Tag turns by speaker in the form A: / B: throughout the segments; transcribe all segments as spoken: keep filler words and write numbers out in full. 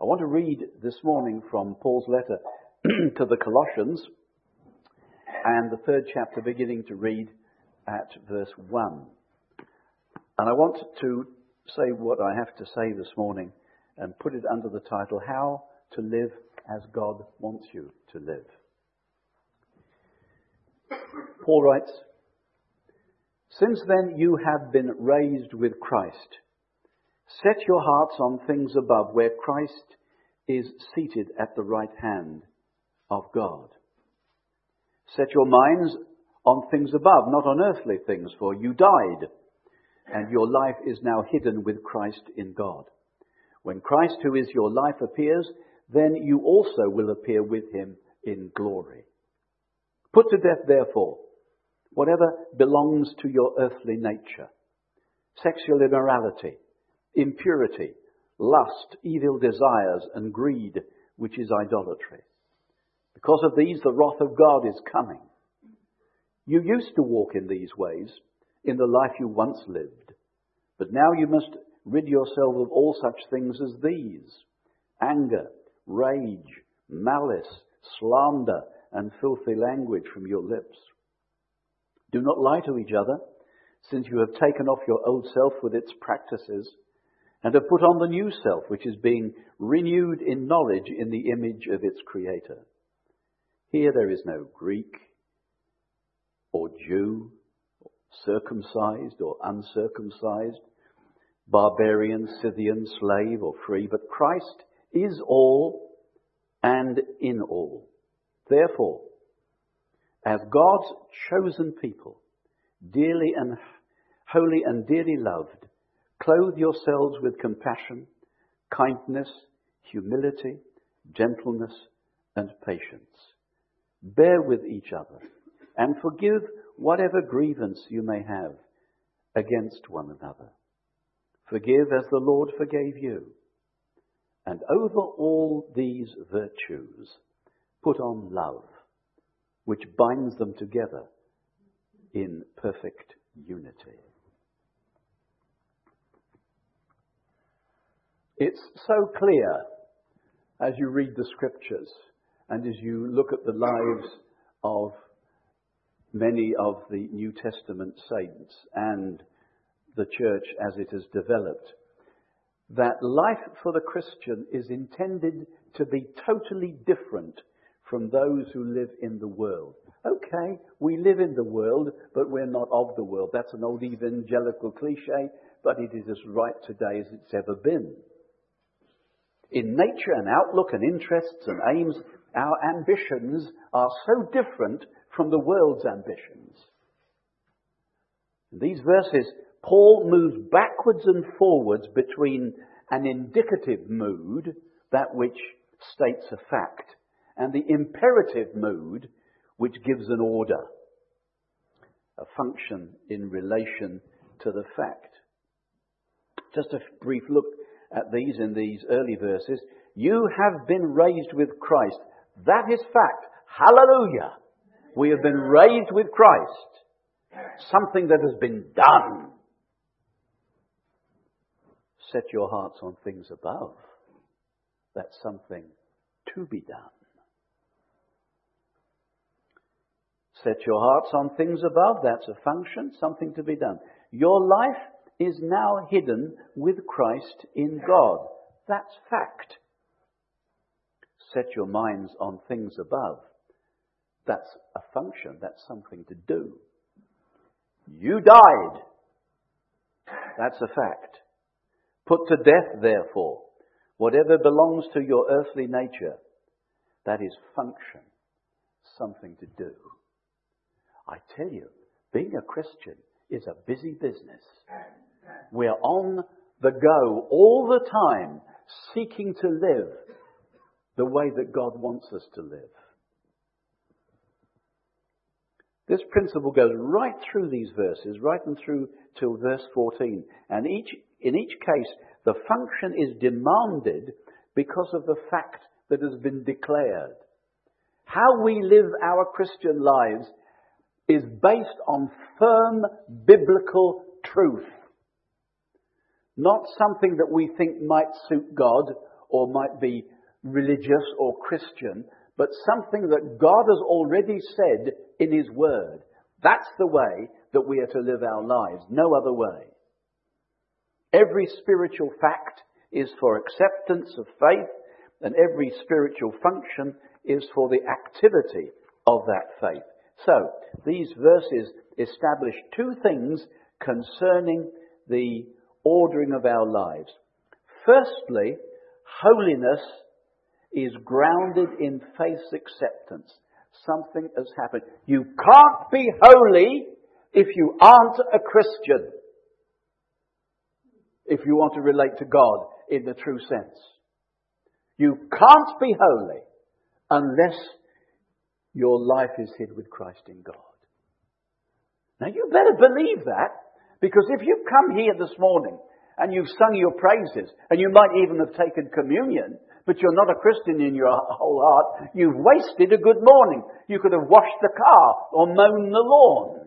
A: I want to read this morning from Paul's letter to the Colossians, and the third chapter, beginning to read at verse one. And I want to say what I have to say this morning and put it under the title, How to Live as God Wants You to Live. Paul writes, "Since then you have been raised with Christ. Set your hearts on things above, where Christ is seated at the right hand of God. Set your minds on things above, not on earthly things, for you died, and your life is now hidden with Christ in God. When Christ, who is your life, appears, then you also will appear with him in glory. Put to death, therefore, whatever belongs to your earthly nature: sexual immorality, impurity, lust, evil desires, and greed, which is idolatry. Because of these, the wrath of God is coming. You used to walk in these ways in the life you once lived, but now you must rid yourself of all such things as these: anger, rage, malice, slander, and filthy language from your lips. Do not lie to each other, since you have taken off your old self with its practices, and have put on the new self, which is being renewed in knowledge in the image of its Creator. Here there is no Greek or Jew, circumcised or uncircumcised, barbarian, Scythian, slave or free, but Christ is all and in all. Therefore, as God's chosen people, dearly and holy and dearly loved, clothe yourselves with compassion, kindness, humility, gentleness, and patience. Bear with each other and forgive whatever grievance you may have against one another. Forgive as the Lord forgave you. And over all these virtues, put on love, which binds them together in perfect unity." It's so clear as you read the scriptures and as you look at the lives of many of the New Testament saints and the church as it has developed, that life for the Christian is intended to be totally different from those who live in the world. Okay, we live in the world, but we're not of the world. That's an old evangelical cliche, but it is as right today as it's ever been. In nature and outlook and interests and aims, our ambitions are so different from the world's ambitions. In these verses, Paul moves backwards and forwards between an indicative mood, that which states a fact, and the imperative mood, which gives an order, a function in relation to the fact. Just a brief look at these in these early verses. You have been raised with Christ. That is fact. Hallelujah. We have been raised with Christ. Something that has been done. Set your hearts on things above. That's something to be done. Set your hearts on things above. That's a function, something to be done. Your life is now hidden with Christ in God. That's fact. Set your minds on things above. That's a function. That's something to do. You died. That's a fact. Put to death, therefore, whatever belongs to your earthly nature. That is function. Something to do. I tell you, being a Christian is a busy business. We're on the go all the time, seeking to live the way that God wants us to live. This principle goes right through these verses, right and through till verse fourteen. And each, in each case, the function is demanded because of the fact that has been declared. How we live our Christian lives is based on firm biblical truth. Not something that we think might suit God or might be religious or Christian, but something that God has already said in His Word. That's the way that we are to live our lives. No other way. Every spiritual fact is for acceptance of faith, and every spiritual function is for the activity of that faith. So, these verses establish two things concerning the ordering of our lives. Firstly, holiness is grounded in faith's acceptance. Something has happened. You can't be holy if you aren't a Christian. If you want to relate to God in the true sense. You can't be holy unless your life is hid with Christ in God. Now you better believe that, because if you've come here this morning and you've sung your praises, and you might even have taken communion, but you're not a Christian in your whole heart, you've wasted a good morning. You could have washed the car or mown the lawn.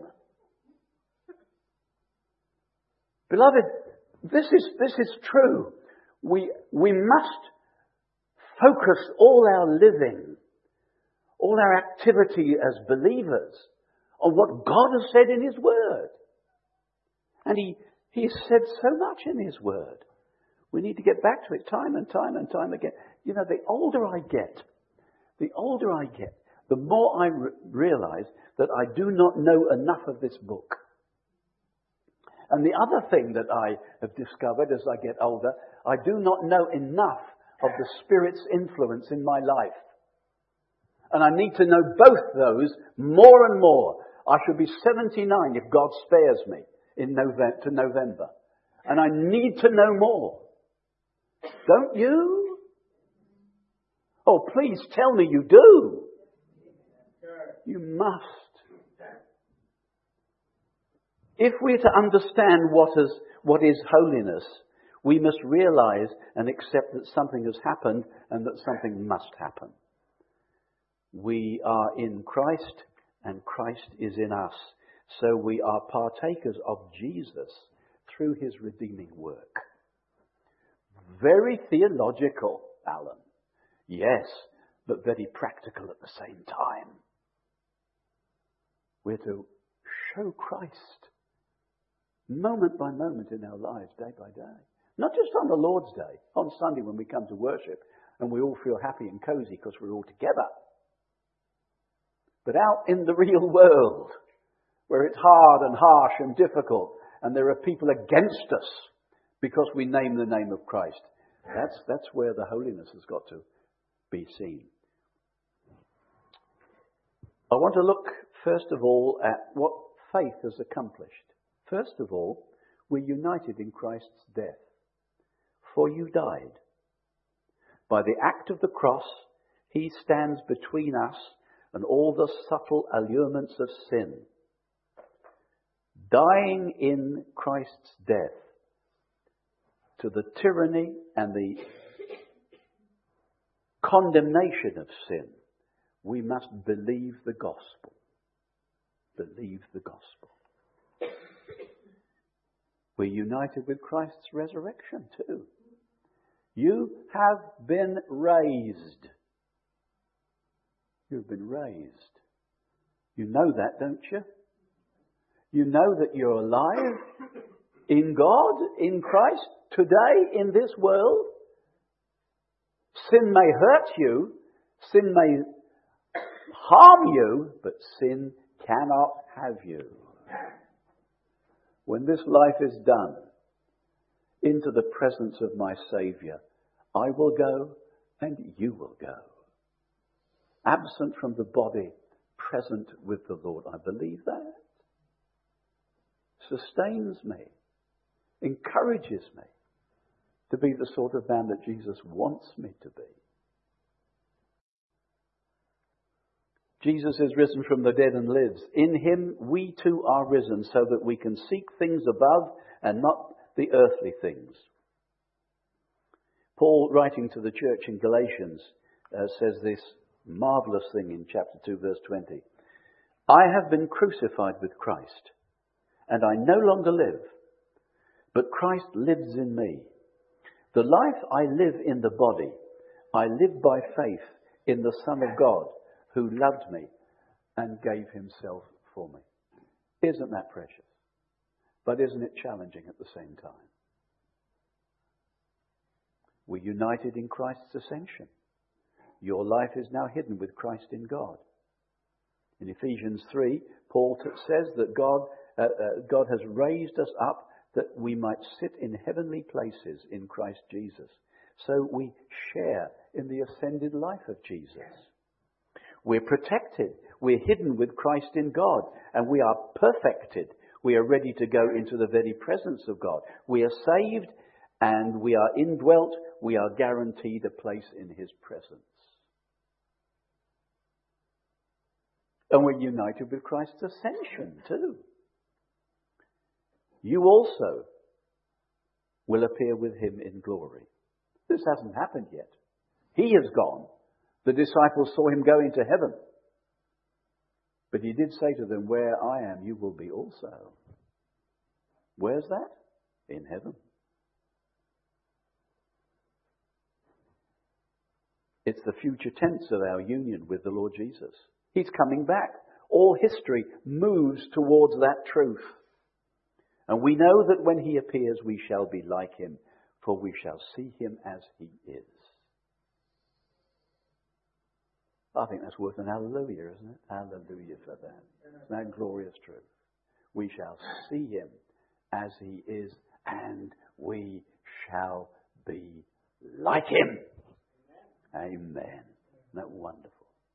A: Beloved, this is, this is true. We, we must focus all our living, all our activity as believers on what God has said in His Word. And He, He has said so much in His Word. We need to get back to it time and time and time again. You know, the older I get, the older I get, the more I re- realize that I do not know enough of this book. And the other thing that I have discovered as I get older, I do not know enough of the Spirit's influence in my life. And I need to know both those more and more. I shall be seventy-nine if God spares me in November, to November. And I need to know more. Don't you? Oh, please tell me you do. You must. If we're to understand what is, what is holiness, we must realize and accept that something has happened and that something must happen. We are in Christ and Christ is in us. So we are partakers of Jesus through His redeeming work. Very theological, Alan. Yes, but very practical at the same time. We're to show Christ moment by moment in our lives, day by day. Not just on the Lord's Day, on Sunday when we come to worship and we all feel happy and cozy because we're all together. But out in the real world, where it's hard and harsh and difficult, and there are people against us because we name the name of Christ. That's, that's where the holiness has got to be seen. I want to look first of all at what faith has accomplished. First of all, we're united in Christ's death. For you died. By the act of the cross, He stands between us and all the subtle allurements of sin. Dying in Christ's death to the tyranny and the condemnation of sin, we must believe the gospel. Believe the gospel. We're united with Christ's resurrection too. You have been raised. You've been raised. You know that, don't you? You know that you're alive in God, in Christ, today, in this world. Sin may hurt you. Sin may harm you, but sin cannot have you. When this life is done, into the presence of my Saviour, I will go and you will go. Absent from the body, present with the Lord. I believe that. Sustains me, encourages me to be the sort of man that Jesus wants me to be. Jesus is risen from the dead and lives. In Him we too are risen so that we can seek things above and not the earthly things. Paul, writing to the church in Galatians, uh, says this marvellous thing in chapter two, verse twenty. I have been crucified with Christ, and I no longer live, but Christ lives in me. The life I live in the body, I live by faith in the Son of God who loved me and gave himself for me. Isn't that precious? But isn't it challenging at the same time? We're united in Christ's ascension. Your life is now hidden with Christ in God. In Ephesians three, Paul t- says that God, uh, uh, God has raised us up that we might sit in heavenly places in Christ Jesus. So we share in the ascended life of Jesus. We're protected. We're hidden with Christ in God. And we are perfected. We are ready to go into the very presence of God. We are saved and we are indwelt. We are guaranteed a place in his presence. And we're united with Christ's ascension too. You also will appear with him in glory. This hasn't happened yet. He has gone. The disciples saw him go into heaven. But he did say to them, where I am, you will be also. Where's that? In heaven. It's the future tense of our union with the Lord Jesus. He's coming back. All history moves towards that truth. And we know that when he appears, we shall be like him, for we shall see him as he is. I think that's worth an hallelujah, isn't it? Hallelujah for that. Isn't that glorious truth? We shall see him as he is, and we shall be like him. Amen. Isn't that wonderful?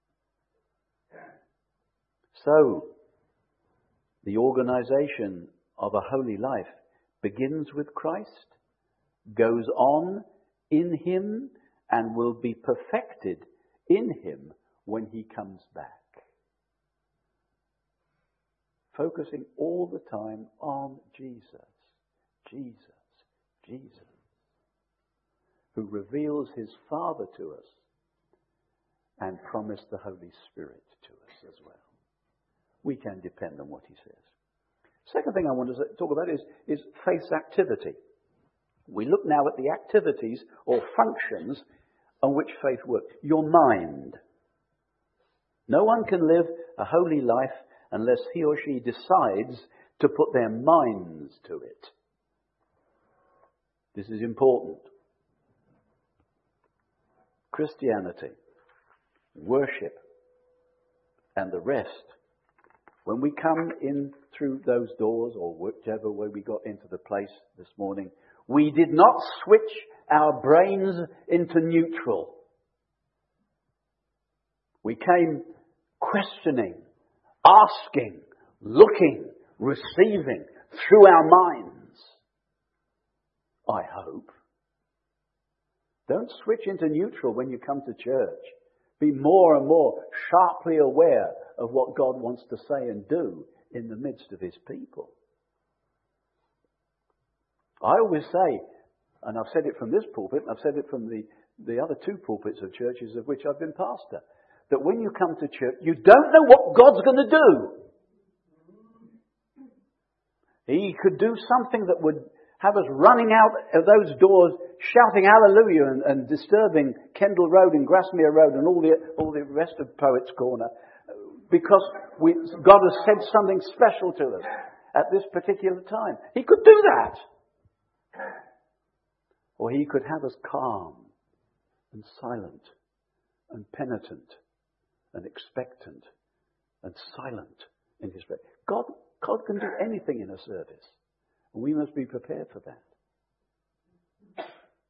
A: So, the organization of a holy life begins with Christ, goes on in him, and will be perfected in him when he comes back. Focusing all the time on Jesus, Jesus, Jesus, who reveals his Father to us and promised the Holy Spirit to us as well. We can depend on what he says. Second thing I want to talk about is, is faith's activity. We look now at the activities or functions on which faith works. Your mind. No one can live a holy life unless he or she decides to put their minds to it. This is important. Christianity, worship, and the rest. When we come in through those doors, or whichever way we got into the place this morning, we did not switch our brains into neutral. We came questioning, asking, looking, receiving through our minds. I hope. Don't switch into neutral when you come to church. Be more and more sharply aware of what God wants to say and do in the midst of his people. I always say, and I've said it from this pulpit, and I've said it from the, the other two pulpits of churches of which I've been pastor, that when you come to church, you don't know what God's going to do. He could do something that would have us running out of those doors, shouting hallelujah and, and disturbing Kendall Road and Grasmere Road and all the all the rest of Poets' Corner, because we, God has said something special to us at this particular time. He could do that. Or he could have us calm and silent and penitent and expectant and silent in his prayer. God, God can do anything in a service. And we must be prepared for that.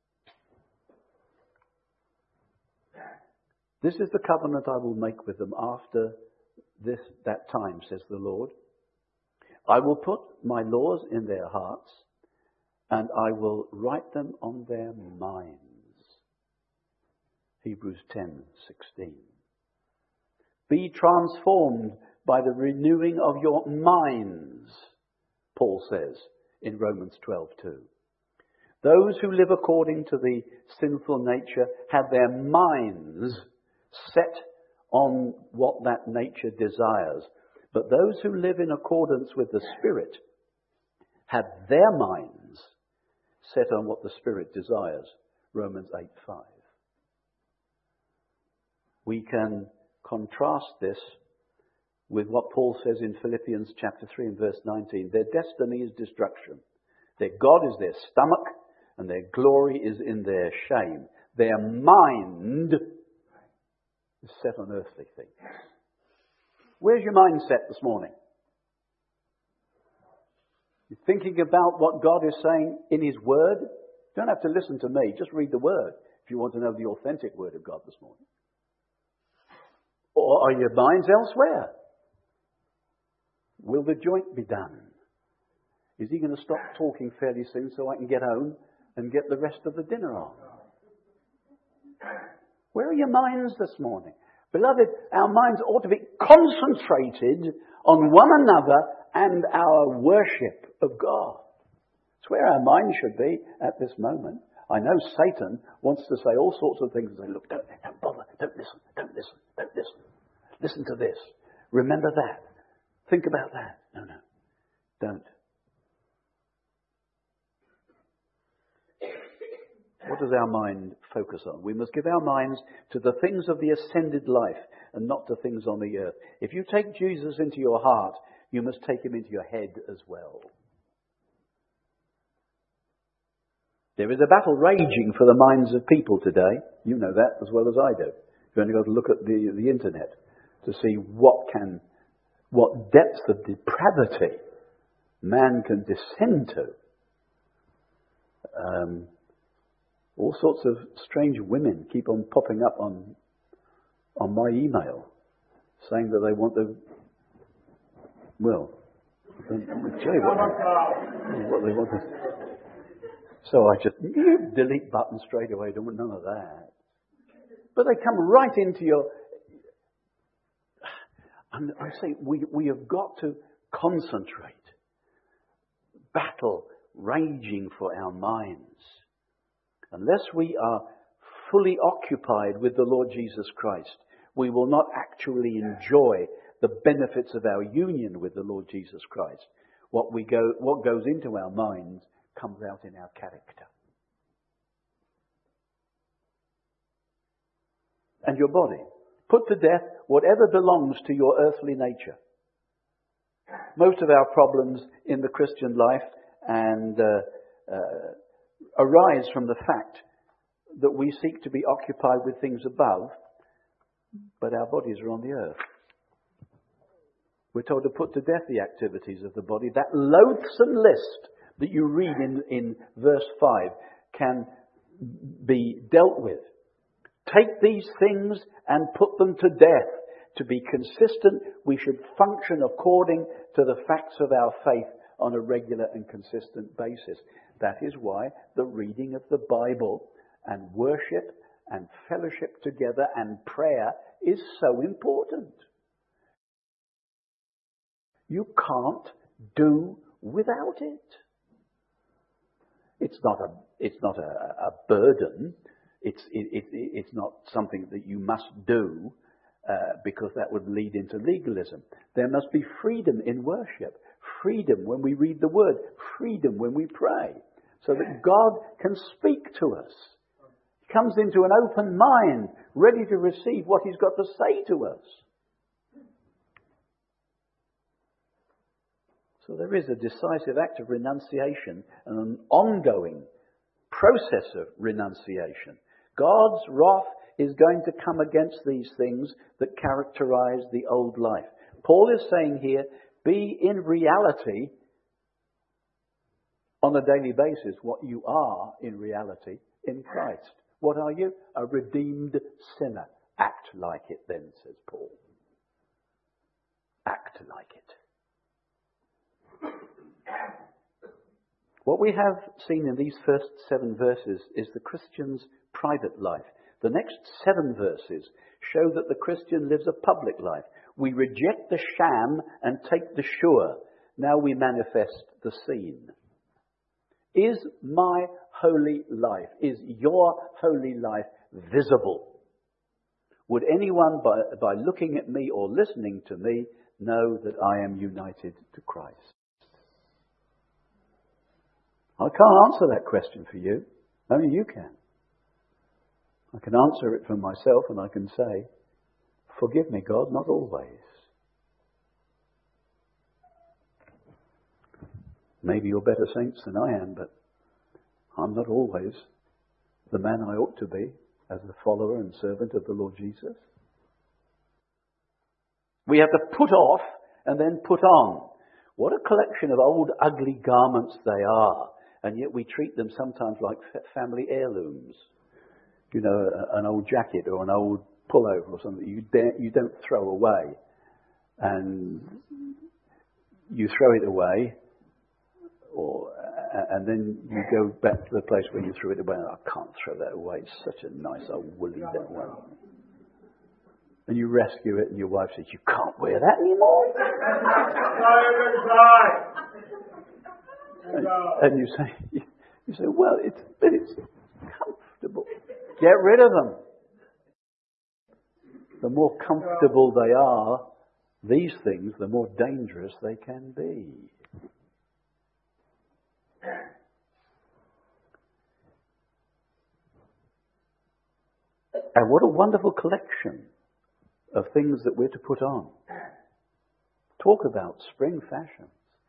A: This is the covenant I will make with them after this that time, says the Lord. I will put my laws in their hearts, and I will write them on their minds. Hebrews ten sixteen. Be transformed by the renewing of your minds, Paul says in Romans twelve two. Those who live according to the sinful nature have their minds set on what that nature desires. But those who live in accordance with the Spirit have their minds set on what the Spirit desires. Romans eight five. We can contrast this with what Paul says in Philippians chapter three and verse nineteen. Their destiny is destruction. Their God is their stomach, and their glory is in their shame. Their mind is set on earthly things. Where's your mind set this morning? You're thinking about what God is saying in His Word? You don't have to listen to me. Just read the Word if you want to know the authentic Word of God this morning. Or are your minds elsewhere? Will the joint be done? Is he going to stop talking fairly soon so I can get home and get the rest of the dinner on? Where are your minds this morning? Beloved, our minds ought to be concentrated on one another and our worship of God. It's where our minds should be at this moment. I know Satan wants to say all sorts of things and say, look, don't, don't bother, don't listen, don't listen, don't listen. Listen to this. Remember that. Think about that. No, no, don't. What does our mind focus on? We must give our minds to the things of the ascended life and not to things on the earth. If you take Jesus into your heart, you must take him into your head as well. There is a battle raging for the minds of people today. You know that as well as I do. You've only got to look at the, the internet to see what can, what depths of depravity man can descend to. Um, all sorts of strange women keep on popping up on on my email, saying that they want to. Well, I don't tell you what, what they want to. So I just delete button straight away. Don't want none of that. But they come right into your. And I say we we have got to concentrate. Battle raging for our minds. Unless we are fully occupied with the Lord Jesus Christ, we will not actually enjoy the benefits of our union with the Lord Jesus Christ. What we go, what goes into our minds comes out in our character. And your body. Put to death whatever belongs to your earthly nature. Most of our problems in the Christian life and uh, uh, arise from the fact that we seek to be occupied with things above, but our bodies are on the earth. We're told to put to death the activities of the body. That loathsome list that you read in, in verse five can be dealt with. Take these things and put them to death. To be consistent, we should function according to the facts of our faith on a regular and consistent basis. That is why the reading of the Bible and worship and fellowship together and prayer is so important. You can't do without it. It's not a, it's not a, a burden. It's, it, it, it's not something that you must do uh, because that would lead into legalism. There must be freedom in worship. Freedom when we read the Word. Freedom when we pray. So that God can speak to us. He comes into an open mind, ready to receive what He's got to say to us. So there is a decisive act of renunciation and an ongoing process of renunciation. God's wrath is going to come against these things that characterize the old life. Paul is saying here, be in reality, on a daily basis, what you are in reality in Christ. What are you? A redeemed sinner. Act like it then, says Paul. Act like it. What we have seen in these first seven verses is the Christian's private life. The next seven verses show that the Christian lives a public life. We reject the sham and take the sure. Now we manifest the seen. Is my holy life, is your holy life visible? Would anyone, by, by looking at me or listening to me, know that I am united to Christ? I can't answer that question for you. Only you can. I can answer it for myself, and I can say, Forgive me, God, not always. Maybe you're better saints than I am, but I'm not always the man I ought to be as a follower and servant of the Lord Jesus. We have to put off and then put on. What a collection of old, ugly garments they are. And yet we treat them sometimes like family heirlooms. You know, an old jacket or an old pullover or something you, dare, you don't throw away. And you throw it away, or and then you go back to the place where you threw it away. I can't throw that away. It's such a nice old woolly that one. And you rescue it, and your wife says, "You can't wear that anymore." and, and you say, "You say, well, it's but it's comfortable. Get rid of them." The more comfortable they are, these things, the more dangerous they can be. And what a wonderful collection of things that we're to put on. Talk about spring fashions.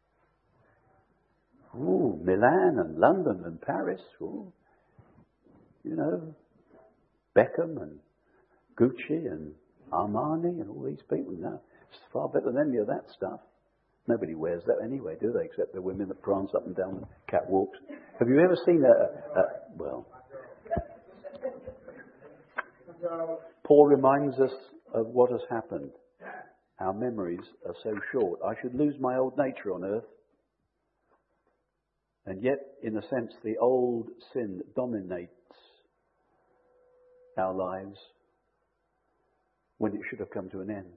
A: Ooh, Milan and London and Paris. Ooh, you know, Beckham and Gucci and Armani and all these people. No, it's far better than any of that stuff. Nobody wears that anyway, do they? Except the women that prance up and down the catwalks. Have you ever seen a, a, a well... Paul reminds us of what has happened. Our memories are so short. I should lose my old nature on earth. And yet, in a sense, the old sin dominates our lives when it should have come to an end.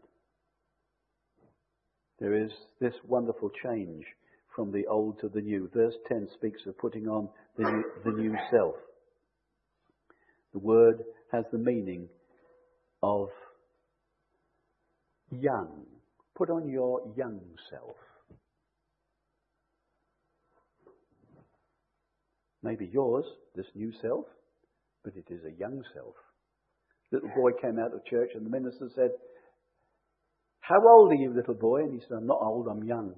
A: There is this wonderful change from the old to the new. Verse ten speaks of putting on the new, the new self. The word has the meaning of young. Put on your young self. Maybe yours, this new self, but it is a young self. Little boy came out of church and the minister said, "How old are you, little boy?" And he said, "I'm not old, I'm young."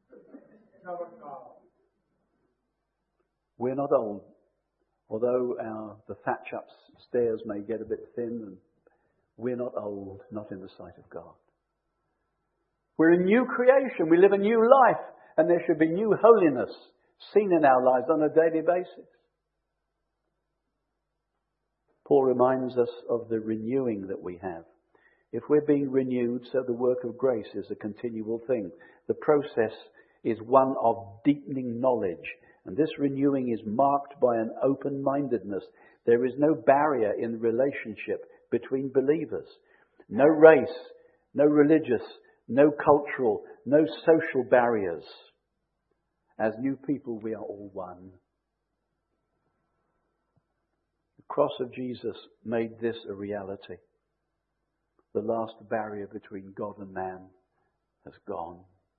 A: We're not old. Although our, the thatch upstairs may get a bit thin, and we're not old, not in the sight of God. We're a new creation. We live a new life, and there should be new holiness seen in our lives on a daily basis. Paul reminds us of the renewing that we have. If we're being renewed, so the work of grace is a continual thing. The process is one of deepening knowledge. And this renewing is marked by an open-mindedness. There is no barrier in the relationship between believers. No race, no religious, no cultural, no social barriers. As new people, we are all one. The cross of Jesus made this a reality. The last barrier between God and man has gone.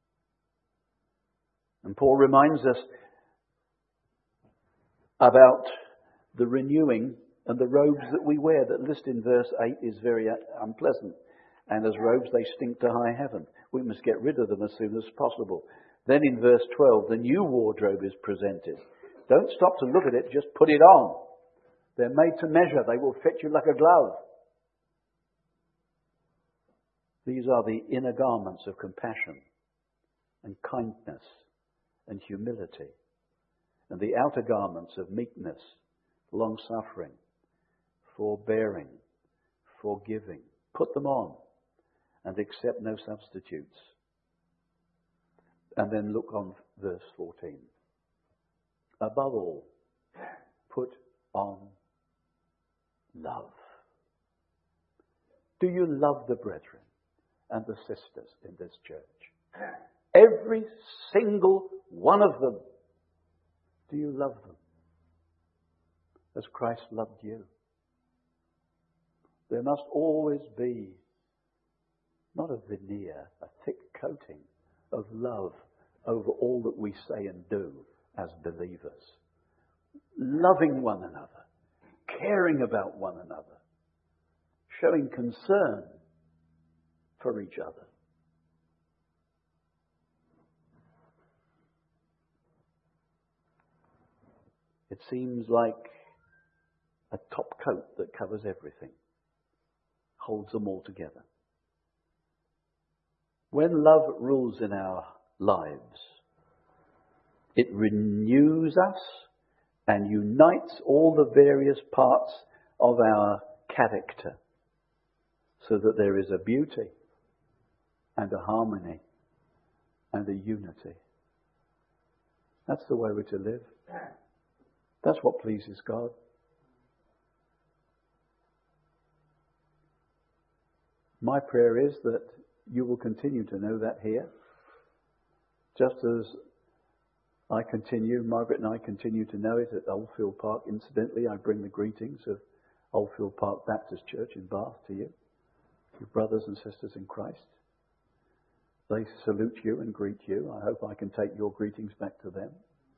A: And Paul reminds us about the renewing and the robes that we wear that list in verse eight is very unpleasant. And as robes they stink to high heaven. We must get rid of them as soon as possible. Then in verse twelve, the new wardrobe is presented. Don't stop to look at it, just put it on. They're made to measure. They will fit you like a glove. These are the inner garments of compassion and kindness and humility. And the outer garments of meekness, long-suffering, forbearing, forgiving. Put them on and accept no substitutes. And then look on verse fourteen. Above all, put on love. Do you love the brethren and the sisters in this church? Every single one of them. Do you love them as Christ loved you? There must always be not a veneer, a thick coating of love over all that we say and do as believers. Loving one another, caring about one another, showing concern for each other. It seems like a top coat that covers everything, holds them all together. When love rules in our lives, it renews us and unites all the various parts of our character so that there is a beauty and a harmony and a unity. That's the way we're to live. That's what pleases God. My prayer is that you will continue to know that here. Just as I continue, Margaret and I continue to know it at Oldfield Park. Incidentally, I bring the greetings of Oldfield Park Baptist Church in Bath to you, your brothers and sisters in Christ. They salute you and greet you. I hope I can take your greetings back to them.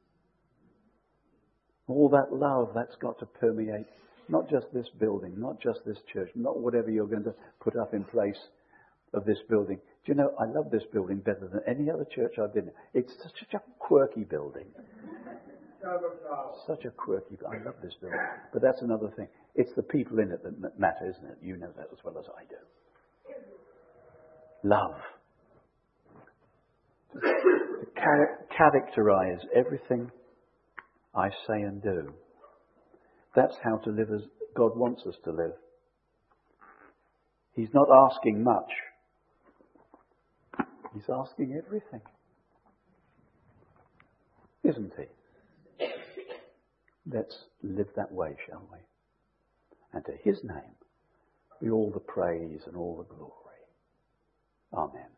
A: All that love, that's got to permeate not just this building, not just this church, not whatever you're going to put up in place of this building. Do you know, I love this building better than any other church I've been in. It's such a quirky building. Such a quirky, I love this building. But that's another thing. It's the people in it that matter, isn't it? You know that as well as I do. Love. To char- characterize everything I say and do. That's how to live as God wants us to live. He's not asking much. He's asking everything. Isn't he? Let's live that way, shall we? And to his name be all the praise and all the glory. Amen.